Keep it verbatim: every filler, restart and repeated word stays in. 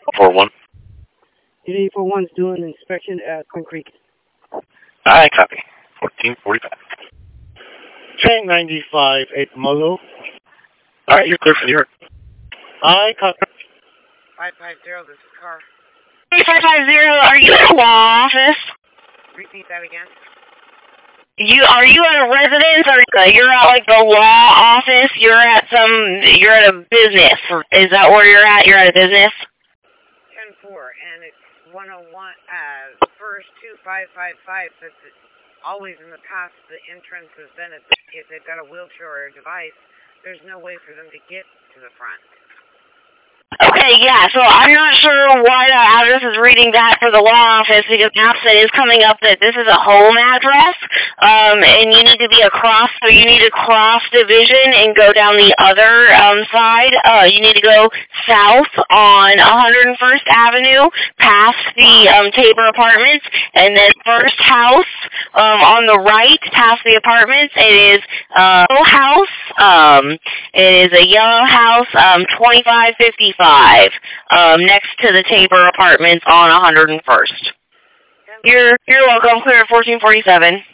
four one. Unit eight four one is doing an inspection at Twin Creek. I copy. fourteen forty-five. Train ninety-five, eight Molo. All right, you're clear for New York. I copy. five five zero, this is Car. five five zero, are you in the law office? Repeat that again. You Are you at a residence, or you're at like the law office? You're at some, you're at a business. Is that where you're at? You're at a business? ten four, and it's one oh one, uh, first two five five five, but the, always in the past, the entrance has been, at the, if they've got a wheelchair or a device, there's no way for them to get to the front. Okay, yeah, so I'm not sure why the address is reading that for the law office, because now it is coming up that this is a home address, um, and you need to be across, so you need to cross division and go down the other um, side. Uh, you need to go south on one hundred first Avenue, past the um, Tabor Apartments, and then first house um, on the right, past the apartments. It is a uh, house. Um, it is a yellow house, um, twenty-five fifty-five, um, next to the Tabor Apartments on one hundred first. You're you're welcome. Clear at fourteen forty-seven.